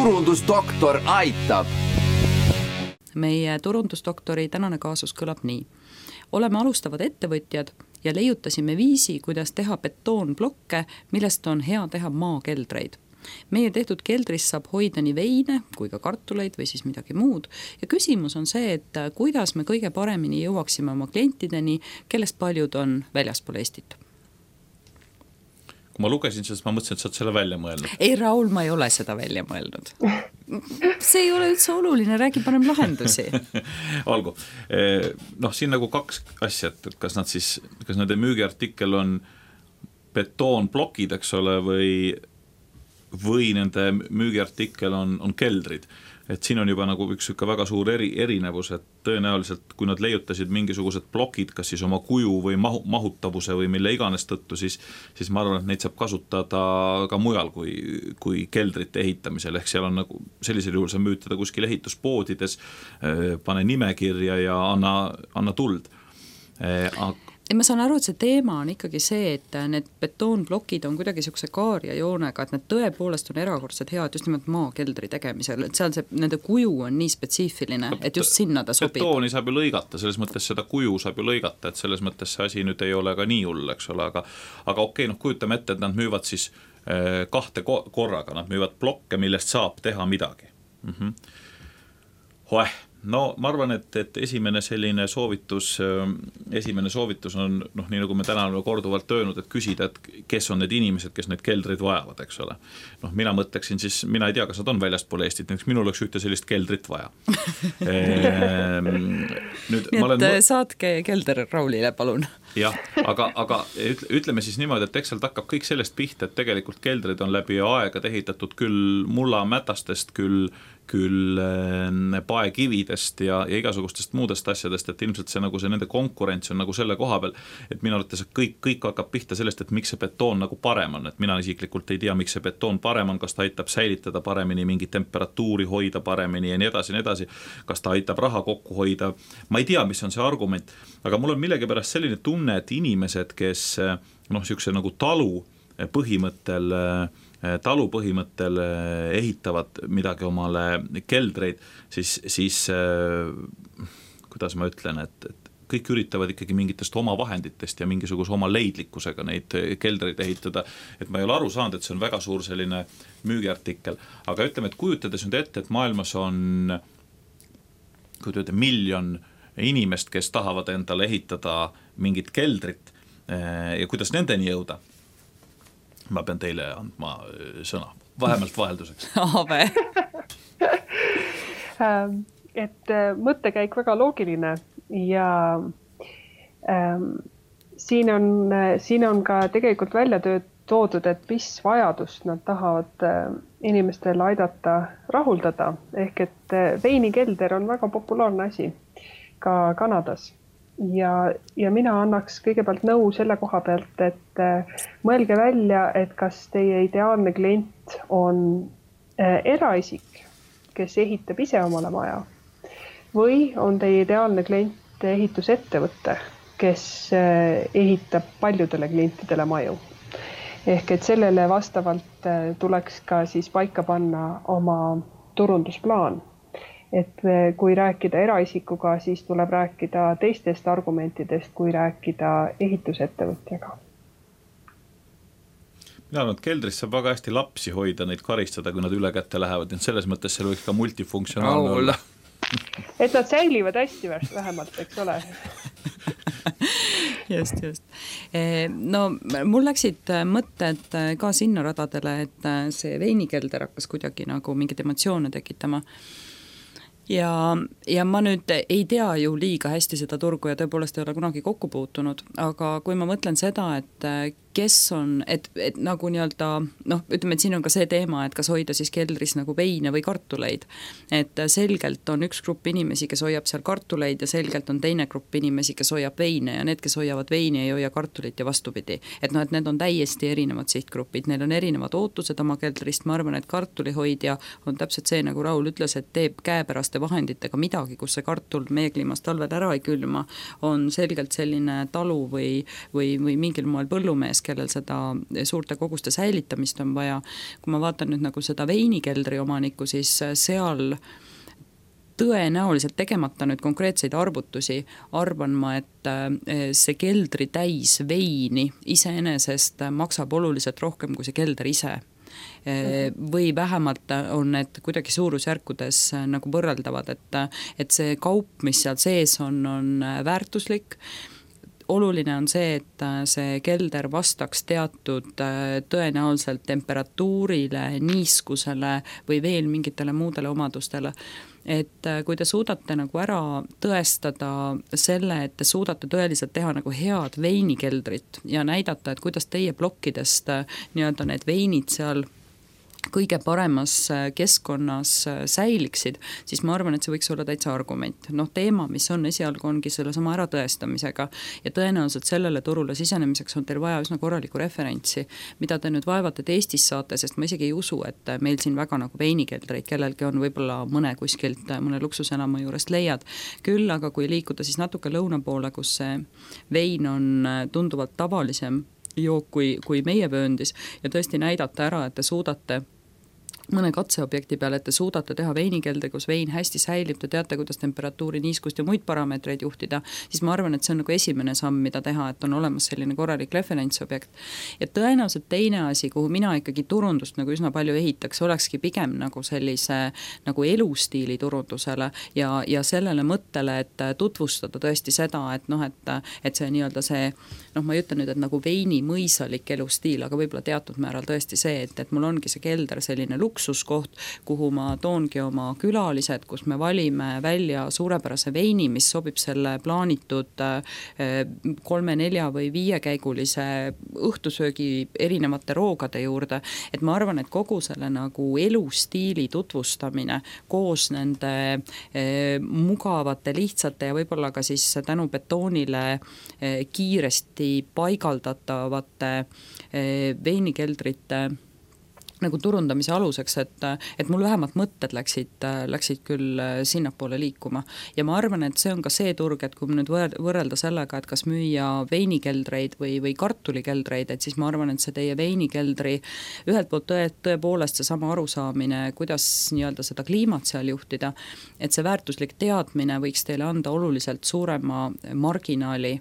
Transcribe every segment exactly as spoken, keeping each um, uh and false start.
turundusdoktor aitab. Meie turundusdoktori tänane kaasus kõlab nii. Oleme alustavad ettevõtjad ja leiutasime viisi, kuidas teha betoonblokke, millest on hea teha maakeldreid. Meie tehtud keldris saab hoida nii veine kui ka kartuleid või siis midagi muud. Ja küsimus on see, et kuidas me kõige paremini jõuaksime oma klientideni, kellest paljud on väljaspool Eestit. Kui ma lugesin, siis ma mõtlesin, et sa oled selle välja mõelnud. Ei, Raul, ma ei ole seda välja mõelnud. See ei ole üldse oluline, räägi parem lahendusi. Olgu. Noh, siin nagu kaks asja, et kas nad siis, kas nende müügiartikkel on betoonblokid, eks ole, või, või nende müügiartikkel on, on keldrid. Et siin on juba nagu üks väga suur eri, erinevus, et tõenäoliselt, kui nad leiutasid mingisugused blokid, kas siis oma kuju või mahu, mahutavuse või mille iganes tõttu, siis, siis ma arvan, et neid saab kasutada ka mujal kui, kui keldrite ehitamisel. Ehk seal on nagu sellisel juhul sa müütada kuskil ehituspoodides, pane nimekirja ja anna, anna tuld. Aga Ja ma saan aru, et see teema on ikkagi see, et need betoonblokid on kuidagi siukse kaaria joonega, et need tõepoolest on erakordselt head just nimelt maakeldri tegemisel, et seal see, nende kuju on nii spetsiifiline, et just sinna ta sobib. Betooni saab ju lõigata, selles mõttes seda kuju saab ju lõigata, et selles mõttes see asi nüüd ei ole ka nii hull, eks ole, aga, aga okei, noh, kujutame ette, et nad müüvad siis eh, kahte korraga, nad müüvad blokke, millest saab teha midagi. Mhm. Hoeh. No ma arvan, et, et esimene selline soovitus, esimene soovitus on, noh, nii nagu me täna oleme korduvalt öelnud, et küsida, et kes on need inimesed, kes neid keldreid vajavad, eks ole. Noh, mina mõtleksin siis, mina ei tea, kas nad on väljaspool Eestit, näiteks minul oleks ühte sellist keldrit vaja. Nüüd, nii et olen... saatke kelder Raulile, palun. Jah, aga, aga ütleme siis niimoodi, et eks sealt hakkab kõik sellest pihta, et tegelikult keldrid on läbi aega ehitatud küll mulla mätastest, küll küll paekividest ja, ja igasugustest muudest asjadest, et ilmselt see, nagu see nende konkurents on nagu selle koha peal, et minu arvates kõik, kõik hakkab pihta sellest, et miks see betoon nagu parem on, et mina isiklikult ei tea, miks see betoon parem on, kas ta aitab säilitada paremini, mingi temperatuuri hoida paremini ja nii edasi, nii edasi, kas ta aitab raha kokku hoida, ma ei tea, mis on see argument, aga mul on millegipärast selline tunne, et inimesed, kes noh, siukse nagu talu põhimõttel talu põhimõttel ehitavad midagi omale keldreid, siis, siis kuidas ma ütlen, et, et kõik üritavad ikkagi mingitest oma vahenditest ja mingisuguse oma leidlikkusega neid keldreid ehitada, et ma ei ole aru saanud, et see on väga suur selline müügiartikkel, aga ütleme, et kujutades nüüd ette, et maailmas on kujutade miljon inimest, kes tahavad endale ehitada mingit keldrit ja kuidas nendeni jõuda, ma pean teile andma sõna, vähemalt vahelduseks. Aave. et mõttekäik väga loogiline ja ähm, siin, on, siin on ka tegelikult välja toodud, et mis vajadust nad tahavad inimestel aidata rahuldada. Ehk et veinikelder on väga populaarne asi ka Kanadas. Ja, ja mina annaks kõigepealt nõu selle koha pealt, et mõelge välja, et kas teie ideaalne klient on eraisik, kes ehitab ise omale maja, või on teie ideaalne klient ehitusettevõte, kes ehitab paljudele klientidele maju. Ehk et sellele vastavalt tuleks ka siis paika panna oma turundusplaan. Et kui rääkida eraisikuga, siis tuleb rääkida teistest argumentidest, kui rääkida ehitusettevõtjaga. Mina arvan, et keldris saab väga hästi lapsi hoida, neid karistada, kui nad üle kätte lähevad. Selles mõttes seal võiks ka multifunktsionaalne olla. Et nad säilivad hästi vähemalt, eks ole. Just, just. No mul läksid mõtted ka sinna radadele, et see veinikelder hakkas kuidagi nagu mingid emotsioone tekitama. Ja, ja ma nüüd ei tea ju liiga hästi seda turgu ja tõepoolest ei ole kunagi kokku puutunud, aga kui ma mõtlen seda, et kes on, et, et nagu nii-öelda, noh, ütleme, et siin on ka see teema, et kas hoida siis keldris nagu veine või kartuleid. Et selgelt on üks grupp inimesi, kes hoiab seal kartuleid ja selgelt on teine grupp inimesi, kes hoiab veine ja need, kes hoiavad veine, ei hoia kartulit ja vastupidi. Et noh, et need on täiesti erinevad sihtgrupid, neil on erinevad ootused oma keldrist, ma arvan, et kartulihoidja on täpselt see, nagu Raul ütles, et teeb käepäraste vahenditega midagi, kus see kartul meie kliimast talvel ära ei külma, on selgelt selline talu või, või, või mingil moel põllumees, kellel seda suurte koguste säilitamist on vaja. Kui ma vaatan nüüd nagu seda veinikeldri omanikku, siis seal tõenäoliselt tegemata nüüd konkreetseid arvutusi, arvan ma, et see keldri täis veini iseenesest maksab oluliselt rohkem kui see kelder ise. Või vähemalt on need kuidagi suurusjärkudes nagu võrreldavad, et, et see kaup, mis seal sees on, on väärtuslik. Oluline on see, et see kelder vastaks teatud tõenäoliselt temperatuurile, niiskusele või veel mingitele muudele omadustele. Et kui te suudate nagu ära tõestada selle, et te suudate tõeliselt teha nagu head veinikeldrit ja näidata, et kuidas teie plokkidest nii-öelda need veinid seal kõige paremas keskkonnas säiliksid, siis ma arvan, et see võiks olla täitsa argument. Noh, teema, mis on esialgu ongi selle sama ära tõestamisega ja tõenäoliselt sellele turule sisenemiseks on teil vaja üsna korralikku referentsi, mida te nüüd vaevalt, et Eestis saate, sest ma isegi ei usu, et meil siin väga nagu veinikeldreid kellelgi on, võib-olla mõne kuskilt, mõne luksusenama juurest leiad. Küll aga kui liikuda siis natuke lõuna poole, kus see vein on tunduvalt tavalisem jook kui, kui meie vööndis ja tõesti näidata ära, et te suudate mõne katseobjekti peale, et te suudate teha veinikeldri, kus vein hästi säilib, te teate, kuidas temperatuuri, niiskust ja muid parameetreid juhtida, siis ma arvan, et see on nagu esimene samm, mida teha, et on olemas selline korralik referentsobjekt. Ja tõenäoliselt teine asi, kuhu mina ikkagi turundust nagu üsna palju ehitaks, olekski pigem nagu sellise nagu elustiili turundusele ja, ja sellele mõttele, et tutvustada tõesti seda, et noh, et, et see nii-öelda see, noh, ma ei ütle nüüd, et nagu veini mõisalik elustiil, aga võib-olla teatud määral tõesti see, et, et mul ongi see kelder selline luksuskoht, kuhu ma toongi oma külalised, kus me valime välja suurepärase veini, mis sobib selle plaanitud kolme, nelja või viiekäigulise õhtusöögi erinevate roogade juurde. Et ma arvan, et kogu selle nagu elustiili tutvustamine koos nende mugavate, lihtsate ja võib-olla ka siis tänu betoonile kiiresti paigaldatavate veinikeldrite nagu turundamise aluseks, et, et mul vähemalt mõtted läksid, läksid küll sinnapoole liikuma. Ja ma arvan, et see on ka see turg, et kui nüüd võrrelda sellega, et kas müüa veinikeldreid või, või kartulikeldreid, et siis ma arvan, et see teie veinikeldri ühelt poolt tõe, tõepoolest see sama arusaamine, kuidas nii-öelda seda kliimat seal juhtida, et see väärtuslik teadmine võiks teile anda oluliselt suurema marginaali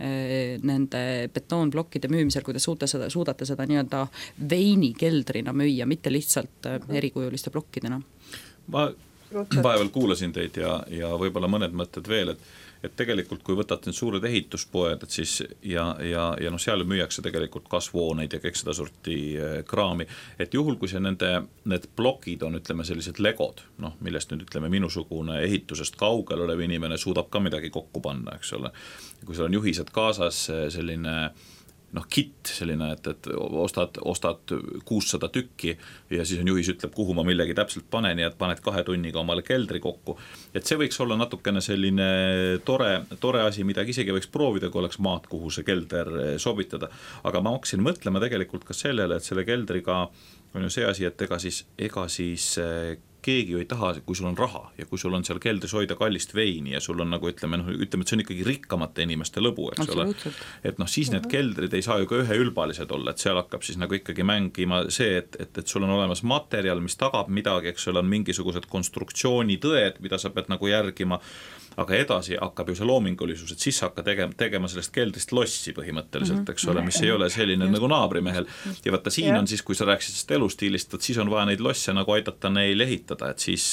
nende betoonblokkide müümisel, kui te suudate seda, suudate seda nii-öelda veinikeldrina müüa, mitte lihtsalt erikujuliste blokkidena. Ma vaeval kuulasin teid ja, ja võib-olla mõned mõtted veel, et et tegelikult kui võtate nüüd suured ehituspoed, et siis ja, ja, ja noh, seal müüakse tegelikult kasvuhooneid ja kõik seda sorti kraami, et juhul kui see nende, need plokid on, ütleme, sellised legod, noh, millest nüüd ütleme minusugune ehitusest kaugel olev inimene suudab ka midagi kokku panna, eks ole. Kui seal on juhised kaasas, selline noh, kit selline, et, et ostad, ostad kuussada tükki ja siis on juhis ütleb, kuhu ma millegi täpselt panen ja et paned kahe tunniga omale keldri kokku. Et see võiks olla natukene selline tore, tore asi, midagi isegi võiks proovida, kui oleks maad, kuhu see kelder sobitada. Aga ma hakkasin mõtlema tegelikult ka sellele, et selle keldriga on ju see asi, et ega siis, ega siis keegi ju ei taha, kui sul on raha ja kui sul on seal keldris hoida kallist veini ja sul on nagu ütleme, noh, ütleme, et see on ikkagi rikkamate inimeste lõbu, eks ole. Et noh, siis need keldrid ei saa ju ka ühe ülbalised olla, et seal hakkab siis nagu ikkagi mängima see, et, et, et sul on olemas materjal, mis tagab midagi, eks ole, on mingisugused konstruktsioonitõed, mida sa pead nagu järgima, aga edasi hakkab ju see loomingulisus, et siis hakka tegema, tegema sellest keldrist lossi põhimõtteliselt, eks ole, mis ei ole selline nagu naabrimehel. Ja vaata siin on siis, kui sa rääksid sellest elustiilist, et siis on vaja neid losse nagu aidata neil ehitada, et siis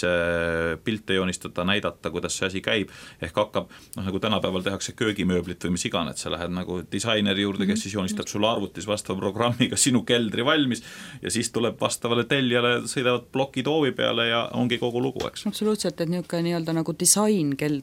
pilte joonistada, näidata, kuidas see asi käib, ehk hakkab, noh nagu tänapäeval tehakse köögimööblit või mis iganes, sa lähed nagu disaineri juurde, kes siis joonistab sulle arvutis vastava programmiga sinu keldri valmis ja siis tuleb vastavale tellijale, sõidavad plokid hoovi peale ja ongi kogu lugu, eks. Absoluutselt, et niisugune nii-öelda nagu disain keldri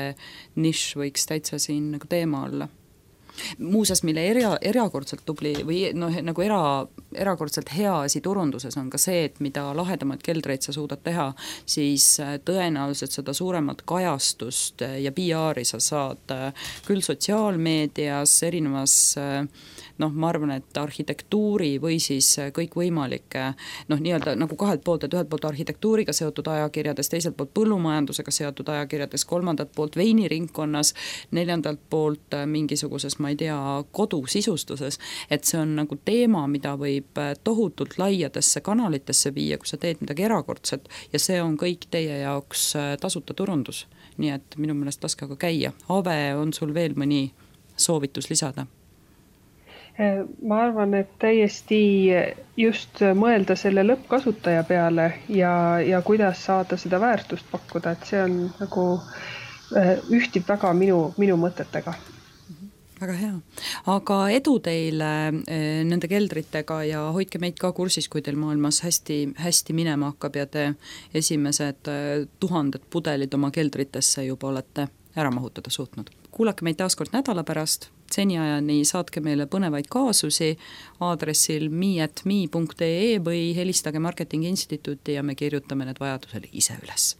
nišš võiks täitsa siin nagu teema olla. Muuseas, mille era, erakordselt tubli või noh, nagu era, erakordselt hea asi turunduses on ka see, et mida lahedamad keldreid sa suudad teha, siis tõenäoliselt seda suuremat kajastust ja P R-i sa saad küll sotsiaalmeedias, erinevas noh, ma arvan, et arhitektuuri või siis kõik võimalike, noh, nii-öelda nagu kahelt poolt, et ühelt poolt arhitektuuriga seotud ajakirjades, teiselt poolt põllumajandusega seotud ajakirjades, kolmandalt poolt veiniringkonnas, neljandalt poolt mingisuguses, ma ma ei tea, kodusisustuses, et see on nagu teema, mida võib tohutult laiadesse kanalitesse viia, kui sa teed midagi erakordset ja see on kõik teie jaoks tasuta turundus. Nii et minu meelest laske aga käia. Ave, on sul veel mõni soovitus lisada? Ma arvan, et täiesti just mõelda selle lõppkasutaja peale ja, ja kuidas saada seda väärtust pakkuda, et see on nagu ühtib väga minu, minu mõtetega. Väga hea. Aga edu teile nende keldritega ja hoidke meid ka kursis, kui teil maailmas hästi, hästi minema hakkab ja te esimesed tuhanded pudelid oma keldritesse juba olete ära mahutada suutnud. Kuulake meid taaskord nädala pärast. Seniajani saatke meile põnevaid kaasusi aadressil mi at mi punkt ee või helistage Marketingi Instituuti ja me kirjutame need vajadusel ise üles.